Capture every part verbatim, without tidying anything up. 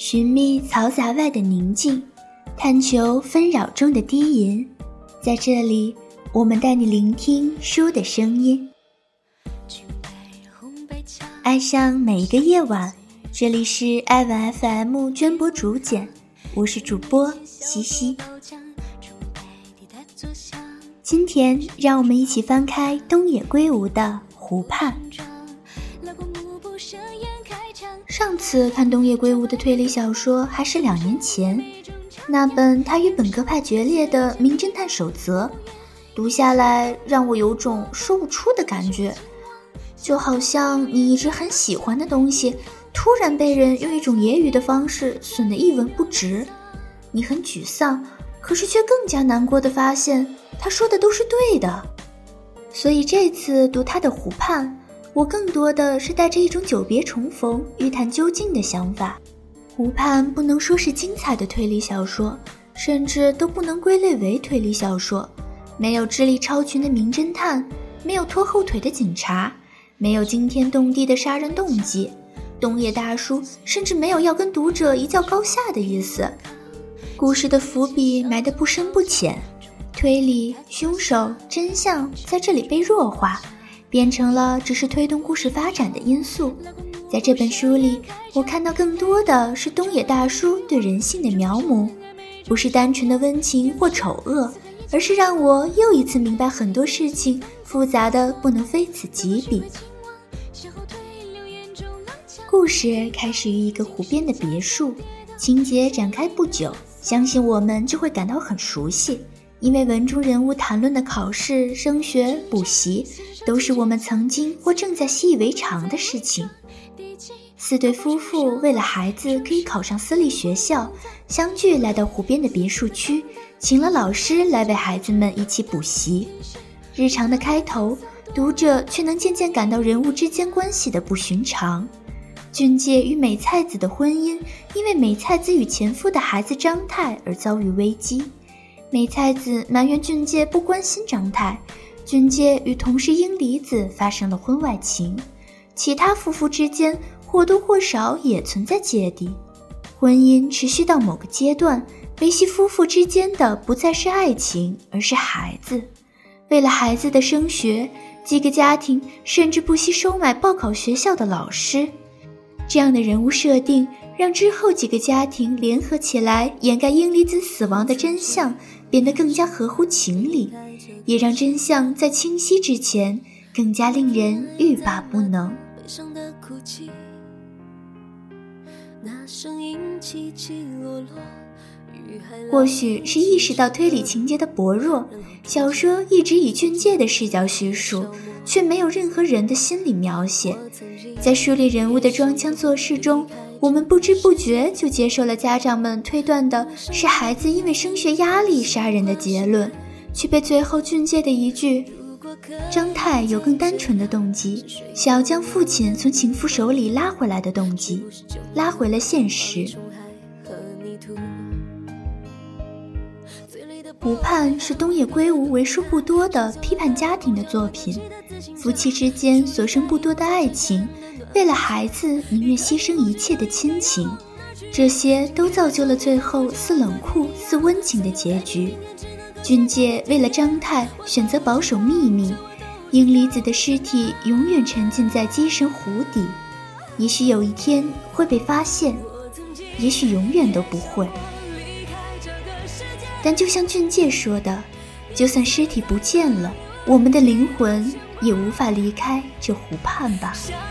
寻觅嘈杂外的宁静，探求纷扰中的低吟。在这里，我们带你聆听书的声音，爱上每一个夜晚。这里是爱晚 F M 娟播主剪，我是主播西西。今天让我们一起翻开东野圭吾的《湖畔》。上次看东野圭吾的推理小说还是两年前，那本他与本格派决裂的《名侦探守则》，读下来让我有种说不出的感觉，就好像你一直很喜欢的东西突然被人用一种揶揄的方式损得一文不值，你很沮丧，可是却更加难过地发现他说的都是对的。所以这次读他的《湖畔》，我更多的是带着一种久别重逢、欲探究竟的想法。湖畔不能说是精彩的推理小说，甚至都不能归类为推理小说。没有智力超群的名侦探，没有拖后腿的警察，没有惊天动地的杀人动机，东野大叔甚至没有要跟读者一较高下的意思。故事的伏笔埋得不深不浅，推理、凶手、真相在这里被弱化，变成了只是推动故事发展的因素。在这本书里，我看到更多的是东野大叔对人性的描摹，不是单纯的温情或丑恶，而是让我又一次明白很多事情复杂的不能非此即彼。故事开始于一个湖边的别墅，情节展开不久，相信我们就会感到很熟悉，因为文中人物谈论的考试、升学、补习，都是我们曾经或正在习以为常的事情。四对夫妇为了孩子可以考上私立学校，相聚来到湖边的别墅区，请了老师来为孩子们一起补习。日常的开头，读者却能渐渐感到人物之间关系的不寻常。俊介与美菜子的婚姻因为美菜子与前夫的孩子张太而遭遇危机，美菜子埋怨俊介不关心张太，俊介与同事英离子发生了婚外情，其他夫妇之间或多或少也存在芥蒂。婚姻持续到某个阶段，维系夫妇之间的不再是爱情，而是孩子。为了孩子的升学，几个家庭甚至不惜收买报考学校的老师。这样的人物设定让之后几个家庭联合起来掩盖英离子死亡的真相变得更加合乎情理，也让真相在清晰之前更加令人欲罢不能。或许是意识到推理情节的薄弱，小说一直以俊介的视角叙述，却没有任何人的心理描写。在梳理人物的装腔作势中，我们不知不觉就接受了家长们推断的是孩子因为升学压力杀人的结论，却被最后俊介的一句张太有更单纯的动机，想要将父亲从情妇手里拉回来的动机，拉回了现实。湖畔是东野圭吾为数不多的批判家庭的作品，夫妻之间所剩不多的爱情，为了孩子宁愿牺牲一切的亲情，这些都造就了最后似冷酷似温情的结局。俊介为了张太选择保守秘密，英离子的尸体永远沉浸在鸡神湖底，也许有一天会被发现，也许永远都不会。但就像俊介说的，就算尸体不见了，我们的灵魂也无法离开这湖畔吧。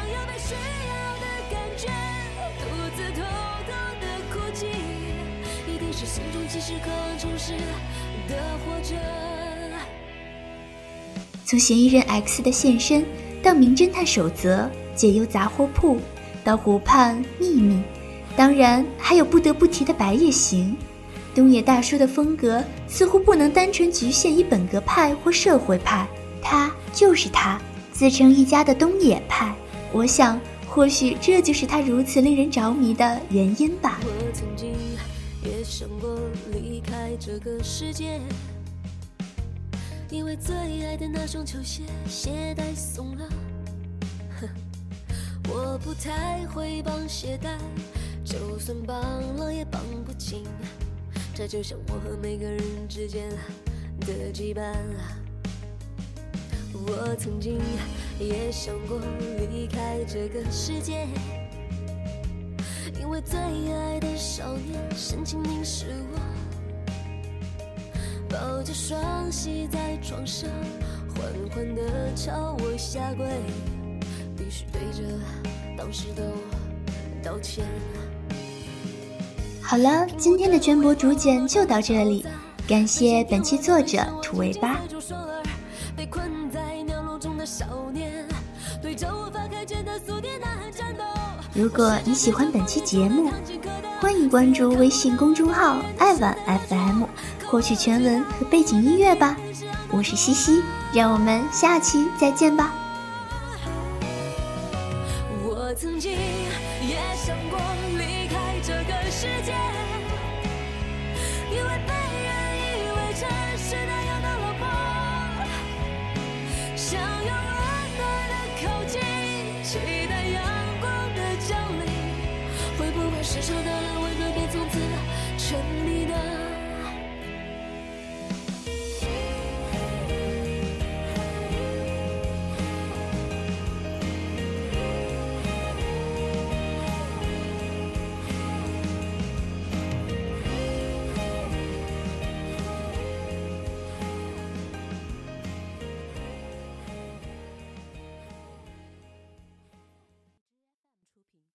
从嫌疑人 X 的现身到名侦探守则、解忧杂货铺，到湖畔秘密，当然还有不得不提的白夜行。东野大叔的风格似乎不能单纯局限于本格派或社会派，他就是他，自成一家的东野派。我想或许这就是他如此令人着迷的原因吧。我曾经也想过离开这个世界，因为最爱的那双球鞋鞋带松了，我不太会绑鞋带，找就算绑了也绑不紧，这就像我和每个人之间的羁绊。我曾经也想过离开这个世界，因为最爱的少年深情凝视我，抱着双膝在床上缓缓地朝我下跪，必须对着当时的我道歉。 好了，今天的绢帛竹简就到这里，感谢本期作者土味八。 被困在鸟笼中的少年，对着我发开卷的宿敌呐喊战斗。 如果你喜欢本期节目，欢迎关注微信公众号爱晚 F M， 获取全文和背景音乐吧。我是西西，让我们下期再见吧。 我曾经也想过离开这个世界。